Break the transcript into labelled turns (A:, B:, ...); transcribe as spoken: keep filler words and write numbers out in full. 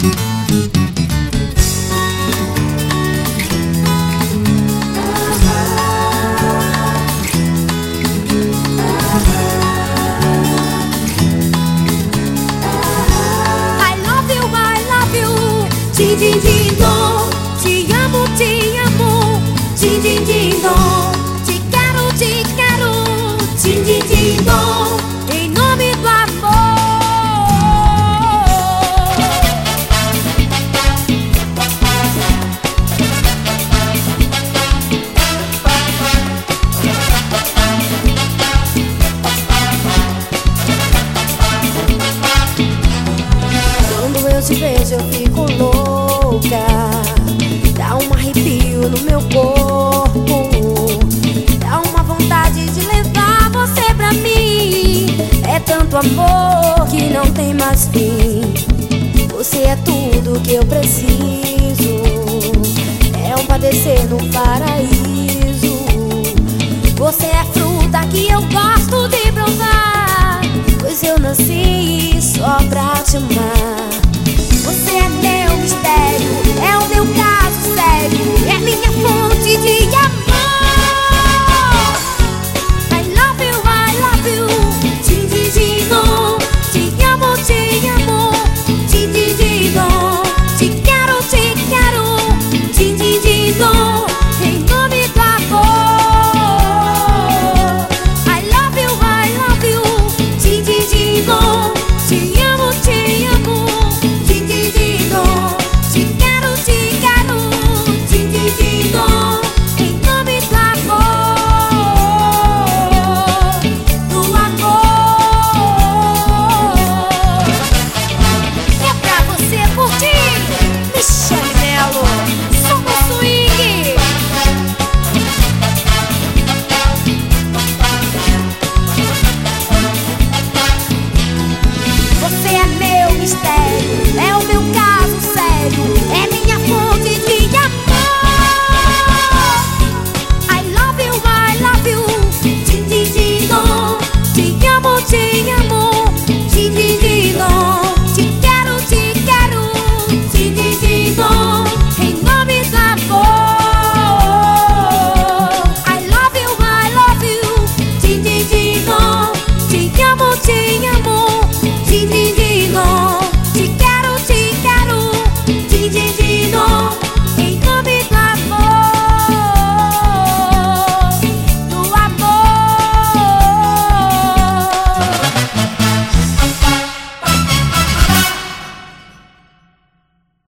A: Din din din dom, te amo, te amo. Din din din dom, te quero, te quero. Din din din dom, em nome do amor. Quando eu te vejo eu fico louca, dá um arrepio no meu corpo, dá uma vontade de levar você pra mim. É tanto amor que não tem mais fim. Você é tudo que eu preciso, é um padecer no paraíso. Você é fruta que eu gosto de provar, pois eu nasci só pra te amar.